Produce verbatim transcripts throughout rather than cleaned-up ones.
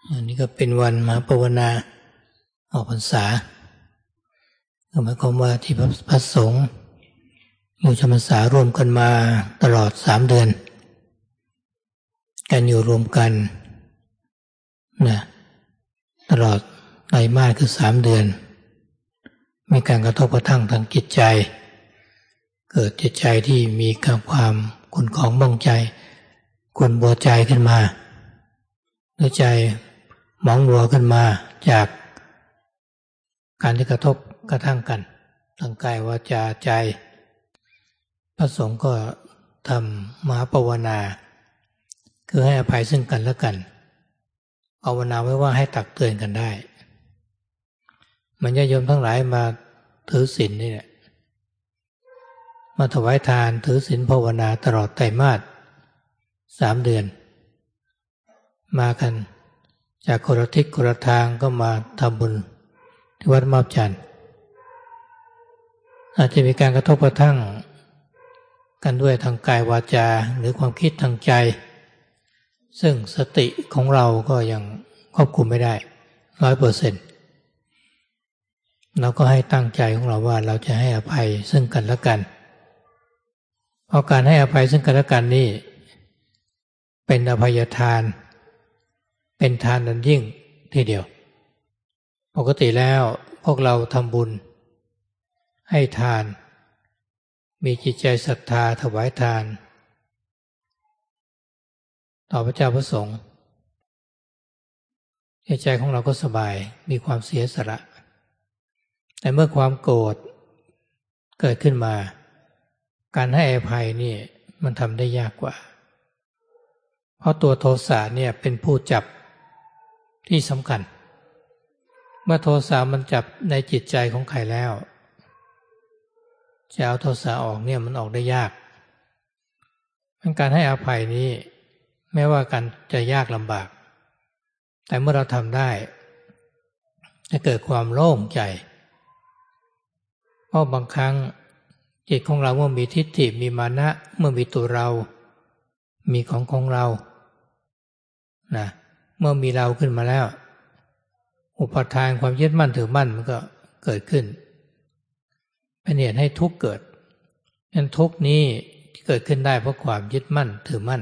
อันนี้ก็เป็นวันมหาภาวนาออกพรรษาก็หมายความว่าที่พระสงฆ์อยู่จำพรรษารวมกันมาตลอดสามเดือนการอยู่รวมกันนะตลอดไตรมาสคือสามเดือนมีการกระทบกระทั่งทางจิตใจเกิดจิตใจที่มีความขุ่นของบ้องใจกวนบัวใจขึ้นมาหรือใจหมองบัวขึ้นมาจากการที่กระทบกระทั่งกันทางกายวาจาใจพระสงฆ์ก็ทำมหาภาวนาคือให้อภัยซึ่งกันและกันภาวนาไว้ว่าให้ตักเตือนกันได้มันญาติโยมทั้งหลายมาถือศีลนี่แหละมาถวายทานถือศีลภาวนาตลอดไตรมาสสามเดือนมากันจากคนละทิศคนละทางก็มาทำบุญที่วัดมาบจันทร์อาจจะมีการกระทบกระทั่งกันด้วยทางกายวาจาหรือความคิดทางใจซึ่งสติของเราก็ยังควบคุมไม่ได้ร้อยเปอร์เซ็นต์เราก็ให้ตั้งใจของเราว่าเราจะให้อภัยซึ่งกันและกันเพราะการให้อภัยซึ่งกันและกันนี่เป็นอภัยทานเป็นทานอันยิ่งทีเดียวปกติแล้วพวกเราทำบุญให้ทานมีจิตใจศรัทธาถวายทานต่อพระเจ้าพระสงฆ์ใจของเราก็สบายมีความเสียสละแต่เมื่อความโกรธเกิดขึ้นมาการให้อภัยนี่มันทำได้ยากกว่าเพราะตัวโทสะเนี่ยเป็นผู้จับที่สำคัญเมื่อโทสะมันจับในจิตใจของใครแล้วจะเอาโทสะออกเนี่ยมันออกได้ยากการให้อภัยนี้แม้ว่ากันจะยากลำบากแต่เมื่อเราทำได้จะเกิดความโล่งใจเพราะบางครั้งจิตของเราเมื่อมีทิฏฐิมีมานะเมื่อมีตัวเรามีของของเรานะเมื่อมีเราขึ้นมาแล้วอุปทานความยึดมั่นถือมั่นมันก็เกิดขึ้นเป็นเหตุให้ทุกข์เกิดงั้นทุกข์นี้ที่เกิดขึ้นได้เพราะความยึดมั่นถือมั่น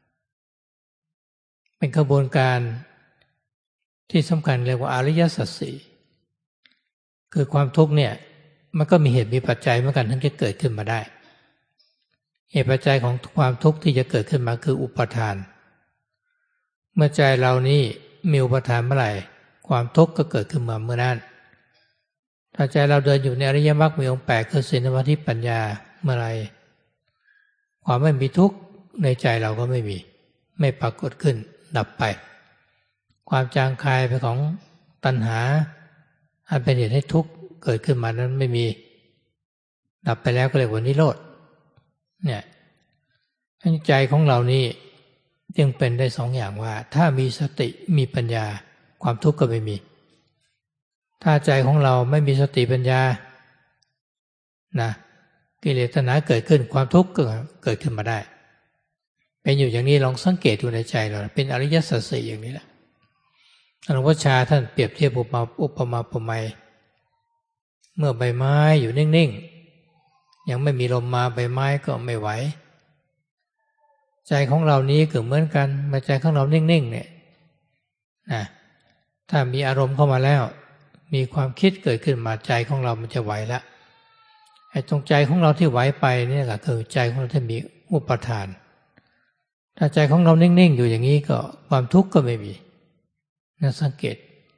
เป็นกระบวนการที่สำคัญเรียกว่าอริยสัจสี่คือความทุกข์เนี่ยมันก็มีเหตุมีปัจจัยเหมือนกันถึงจะเกิดขึ้นมาได้เหตุปัจจัยของความทุกข์ที่จะเกิดขึ้นมาคืออุปทานเมื่อใจเรานี้มีอุปทานเมื่อไหร่ความทุกข์ก็เกิดขึ้นมาเมื่อนั้นถ้าใจเราเดินอยู่ในอริยมรรคมีองค์แปดคือศีลสมาธิปัญญาเมื่อไรความไม่มีทุกข์ในใจเราก็ไม่มีไม่ปรากฏขึ้นดับไปความจางคายไปของตัณหาอันเป็นเหตุให้ทุกข์เกิดขึ้นมานั้นไม่มีดับไปแล้วก็เรียกว่านิโรธเนี่ยใจของเรานี่จึงเป็นได้สองอย่างว่าถ้ามีสติมีปัญญาความทุกข์ก็ไม่มีถ้าใจของเราไม่มีสติปัญญานะกิเลสตัณหาเกิดขึ้นความทุกข์ก็เกิดขึ้นมาได้เป็นอยู่อย่างนี้ลองสังเกตดูในใจเราเป็นอริยสัจสี่อย่างนี้แหละหลวงพ่อชาท่านเปรียบเทียบอุปมาอุปมาอุปไมยเมื่อใบไม้อยู่นิ่งๆยังไม่มีลมมาใบไม้ก็ไม่ไหวใจของเรานี้ก็เหมือนกันเมื่อใจของเรานิ่งๆเนี่ยนะถ้ามีอารมณ์เข้ามาแล้วมีความคิดเกิดขึ้นมาใจของเรามันจะไหวแล้วไอ้ตรงใจของเราที่ไหวไปนี่แหละคือใจของเราที่มีอุปทานถ้าใจของเรานิ่งๆอยู่อย่างนี้ก็ความทุกข์ก็ไม่มีน่าสังเกต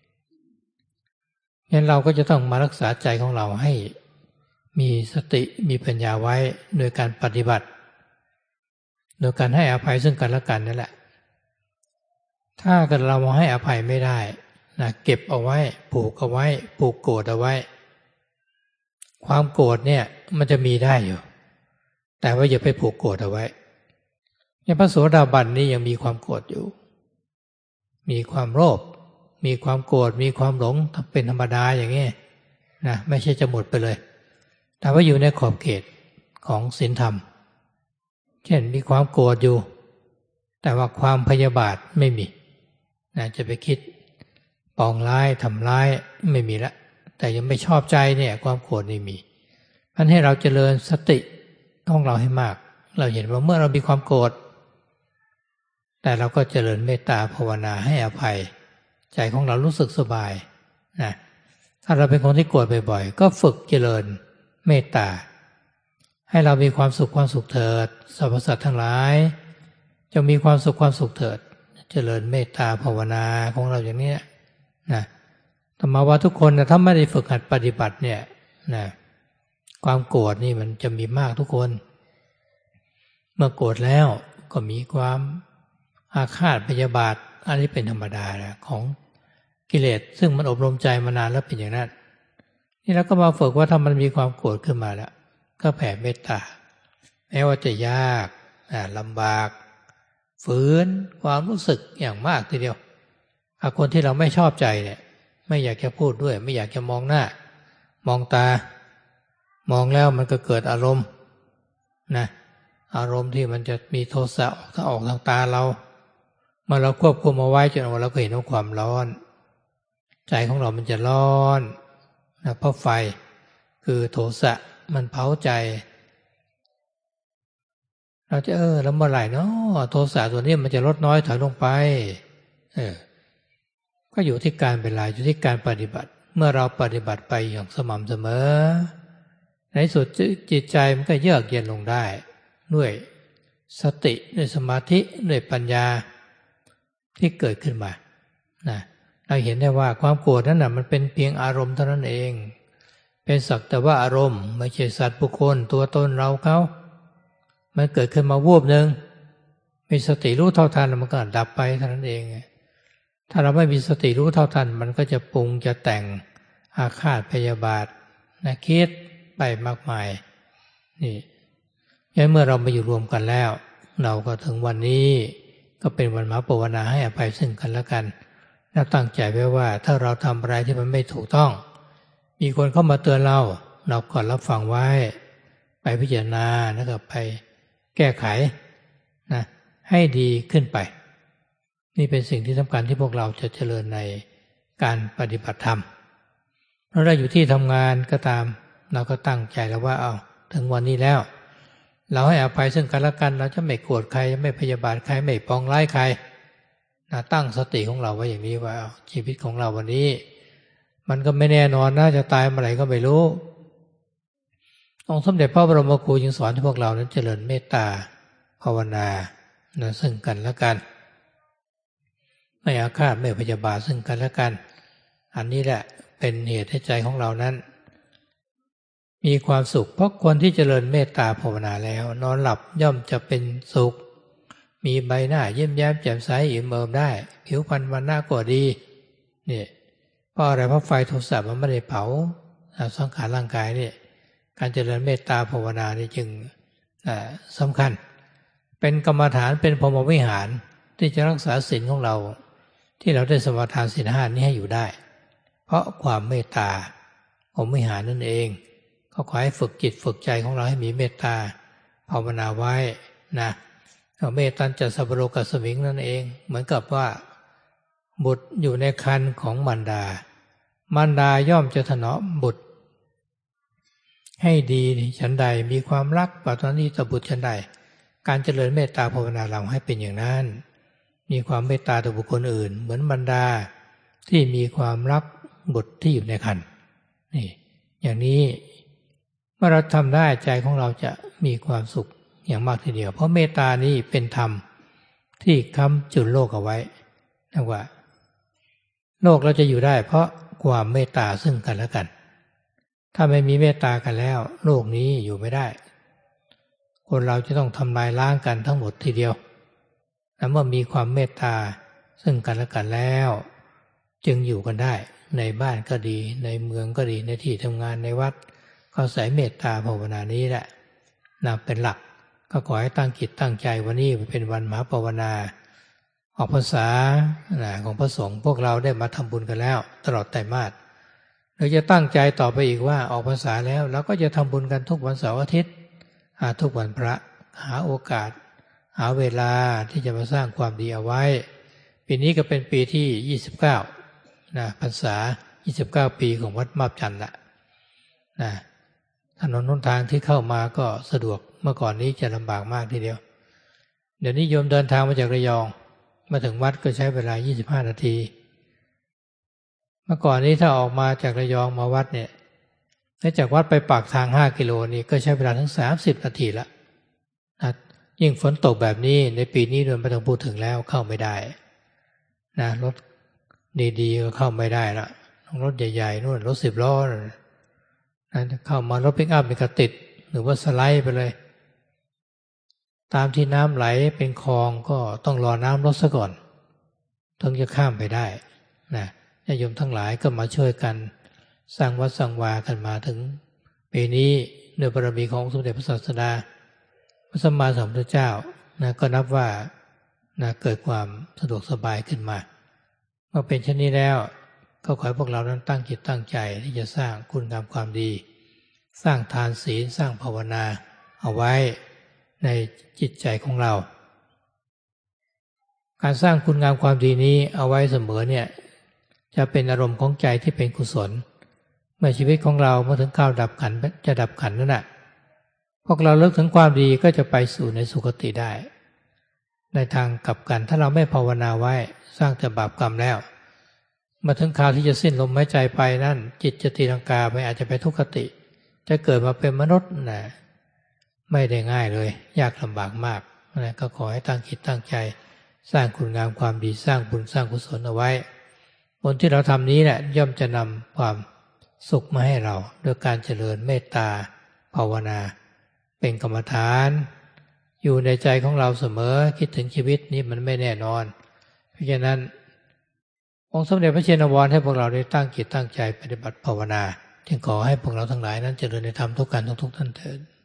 งั้นเราก็จะต้องมารักษาใจของเราให้มีสติมีปัญญาไว้โดยการปฏิบัติโดยการให้อภัยซึ่งกันและกันนั่นแหละถ้าเกิดเราให้อภัยไม่ได้นะเก็บเอาไว้ผูกเอาไว้ผูกโกรธเอาไว้ความโกรธเนี่ยมันจะมีได้อยู่แต่ว่าอย่าไปผูกโกรธเอาไว้อย่างพระโสดาบันนี่ยังมีความโกรธอยู่มีความโลภมีความโกรธมีความหลงเป็นธรรมดาอย่างนี้นะไม่ใช่จะหมดไปเลยแต่ว่าอยู่ในขอบเขตของศีลธรรมเช่นมีความโกรธอยู่แต่ว่าความพยาบาทไม่มีนะจะไปคิดปองร้ายทำร้ายไม่มีละแต่ยังไม่ชอบใจเนี่ยความโกรธนี่มีมันให้เราเจริญสติของเราให้มากเราเห็นว่าเมื่อเรามีความโกรธแต่เราก็เจริญเมตตาภาวนาให้อภัยใจของเรารู้สึกสบายนะถ้าเราเป็นคนที่โกรธบ่อยๆก็ฝึกเจริญเมตตาให้เรามีความสุขความสุขเถิดสรรพสัตว์ทั้งหลายจงมีความสุขความสุขเถิดเจริญเมตตาภาวนาของเราอย่างนี้นะธรรมะว่าทุกคนนะถ้าไม่ได้ฝึกหัดปฏิบัติเนี่ยนะความโกรธนี่มันจะมีมากทุกคนเมื่อโกรธแล้วก็มีความอาฆาตพยาบาทอันนี้เป็นธรรมดานะของกิเลสซึ่งมันอบรมใจมานานแล้วเป็นอย่างนั้นนี่เราก็มาฝึกว่าถ้ามันมีความโกรธขึ้นมาแล้วก็แผ่เมตตาแม้ว่าจะยากลำบากฝืนความรู้สึกอย่างมากทีเดียวคนที่เราไม่ชอบใจเนี่ยไม่อยากจะพูดด้วยไม่อยากจะมองหน้ามองตามองแล้วมันก็เกิดอารมณ์นะอารมณ์ที่มันจะมีโทสะถ้าออกทางตาเราเมื่อเราควบคุมเอาไว้จนเราก็เห็นว่าความร้อนใจของเรามันจะร้อนนะเพราะไฟคือโทสะมันเผาใจเราจะเออแล้วเมื่อไหร่เนาะโทสะตัวนี้มันจะลดน้อยถอยลงไปเออก็อยู่ที่การเวลาอยู่ที่การปฏิบัติเมื่อเราปฏิบัติไปอย่างสม่ำเสมอในสุดจิตใจมันก็เยือกเย็นลงได้ด้วยสติด้วยสมาธิด้วยปัญญาที่เกิดขึ้นมานะเราเห็นได้ว่าความโกรธนั้นน่ะมันเป็นเพียงอารมณ์เท่านั้นเองเป็นสักแต่ว่าอารมณ์ไม่ใช่สัตว์บุคคลตัวตนเราเขามันเกิดขึ้นมาวูบหนึ่งมีสติรู้เท่าทันมันก็ดับไปเท่านั้นเองถ้าเราไม่มีสติรู้เท่าทันมันก็จะปรุงจะแต่งอาฆาตพยาบาทนะคิดไปมากมายนี่ยันเมื่อเรามาอยู่รวมกันแล้วเราก็ถึงวันนี้ก็เป็นวันมหาภาวนาให้อภัยซึ่งกันและกันแล้วตั้งใจไว้ว่าถ้าเราทำอะไรที่มันไม่ถูกต้องมีคนเข้ามาเตือนเราเราก็รับฟังไว้ไปพิจารณาแล้วก็ไปแก้ไขนะให้ดีขึ้นไปนี่เป็นสิ่งที่สำคัญที่พวกเราจะเจริญในการปฏิบัติธรรมเราได้อยู่ที่ทำงานก็ตามเราก็ตั้งใจแล้วว่าเอาถึงวันนี้แล้วเราให้อภัยซึ่งกันและกันเราจะไม่โกรธใครไม่พยาบาทใครไม่ปองร้ายใครนะตั้งสติของเราไว้อย่างนี้ว่าชีวิตของเราวันนี้มันก็ไม่แน่นอนนะจะตายเมื่อไหร่ก็ไม่รู้องค์สมเด็จพระบรมครูจึงสอนให้พวกเรานั้นเจริญเมตตาภาวนานะซึ่งกันและกันไม่อาฆาตไม่พยาบาทซึ่งกันและกันอันนี้แหละเป็นเหตุให้ใจของเรานั้นมีความสุขเพราะคนที่เจริญเมตตาภาวนาแล้วนอนหลับย่อมจะเป็นสุขมีใบหน้ายิ้มแย้มแจ่มใสอิ่มเอิบได้ผิวพรรณวันหน้าก็ดีนี่เพราะอะไรเพราะไฟโทสะมันไม่ได้เผาสังขารร่างกายนี่การเจริญเมตตาภาวนานี่จึงสำคัญเป็นกรรมฐานเป็นพรหมวิหารที่จะรักษาศีลของเราที่เราได้สมาทานศีลห้านี้ให้อยู่ได้เพราะความเมตตาพรหมวิหารนั่นเองก็ขอให้ฝึกจิตฝึกใจของเราให้มีเมตตาภาวนาไว้นะเมตตัญจะสัพพโลกัสสมิงนั่นเองเหมือนกับว่าบุตรอยู่ในครรภ์ของมารดามารดาย่อมจะถนอมบุตรให้ดีฉันใดมีความรักปรารถนาดีต่อบุตรฉันใดการเจริญเมตตาภาวนาเราให้เป็นอย่างนั้นมีความเมตตาต่อบุคคลอื่นเหมือนมารดาที่มีความรักบุตรที่อยู่ในครรภ์นี่อย่างนี้เมื่อเราทำได้ใจของเราจะมีความสุขอย่างมากทีเดียวเพราะเมตตานี้เป็นธรรมที่ค้ำจุนโลกเอาไว้นะว่าโลกเราจะอยู่ได้เพราะความเมตตาซึ่งกันและกันถ้าไม่มีเมตตากันแล้วโลกนี้อยู่ไม่ได้คนเราจะต้องทำลายล้างกันทั้งหมดทีเดียวแต่เมื่อมีความเมตตาซึ่งกันและกันแล้วจึงอยู่กันได้ในบ้านก็ดีในเมืองก็ดีในที่ทำงานในวัดก็ใส่เมตตาภาวนานี้แหละนะเป็นหลักก็ขอให้ตั้งจิตตั้งใจวันนี้เป็นวันมหาภาวนาออกพรรษาของพระสงฆ์พวกเราได้มาทำบุญกันแล้วตลอดไตรมาสเราจะตั้งใจต่อไปอีกว่าออกพรรษาแล้วเราก็จะทำบุญกันทุกวันเสาร์อาทิตย์ทุกวันพระหาโอกาสหาเวลาที่จะมาสร้างความดีเอาไว้ปีนี้ก็เป็นปีที่ยี่สิบเก้านะพรรษายี่สิบเก้าปีของวัดมาบจันทร์ละนะถนนหนทางที่เข้ามาก็สะดวกเมื่อก่อนนี้จะลำบากมากทีเดียวเดี๋ยวนี้โยมเดินทางมาจากระยองมาถึงวัดก็ใช้เวลายี่สิบห้านาทีเมื่อก่อนนี้ถ้าออกมาจากระยองมาวัดเนี่ยจากวัดไปปากทางห้ากิโลนี่ก็ใช้เวลาถึงสามสิบนาทีละนะยิ่งฝนตกแบบนี้ในปีนี้โดยไม่ต้องพูดถึงแล้วเข้าไม่ได้นะรถดีๆก็เข้าไม่ได้ละรถใหญ่ๆนู่นรถสิบล้อนะเข้ามารถปิกอัพนี่ก็ติดหรือว่าสไลด์ไปเลยตามที่น้ำไหลเป็นคลองก็ต้องรอน้ำลดซะก่อนถึงจะข้ามไปได้นะญาติโยมทั้งหลายก็มาช่วยกันสร้างวัดสร้างวากันมาถึงปีนี้ด้วยบารมีของสมเด็จพระศาสดาพระสัมมาสัมพุทธเจ้านะก็นับว่านะเกิดความสะดวกสบายขึ้นมาเมื่อเป็นเช่นนี้แล้วก็ขอให้พวกเรานั้นตั้งจิตตั้งใจที่จะสร้างคุณงามความดีสร้างทานศีลสร้างภาวนาเอาไว้ในจิตใจของเราการสร้างคุณงามความดีนี้เอาไว้เสมอเนี่ยจะเป็นอารมณ์ของใจที่เป็นกุศลเมื่อชีวิตของเราเมื่อถึงคราวดับขันจะดับขันนั่นแหละพวกเราเลิกถึงความดีก็จะไปสู่ในสุคติได้ในทางกลับกันถ้าเราไม่ภาวนาไว้สร้างแต่บาปกรรมแล้วมาถึงคราวที่จะสิ้นลมหายใจไปนั่นจิตจะตีลังกาไปอาจจะไปทุกขติจะเกิดมาเป็นมนุษย์นะไม่ได้ง่ายเลยยากลำบากมากนะก็ขอให้ตั้งจิตตั้งใจสร้างคุณงามความดีสร้างบุญสร้างกุศลเอาไว้ผลที่เราทำนี้แหละย่อมจะนำความสุขมาให้เราโดยการเจริญเมตตาภาวนาเป็นกรรมฐานอยู่ในใจของเราเสมอคิดถึงชีวิตนี้มันไม่แน่นอนเพราะฉะนั้นองค์สมเด็จพระเชนวรให้พวกเราได้ตั้งจิตตั้งใจปฏิบัติภาวนาจึงขอให้พวกเราทั้งหลายนั้นเจริญในธรรมทุกการทุกๆท่านเถิด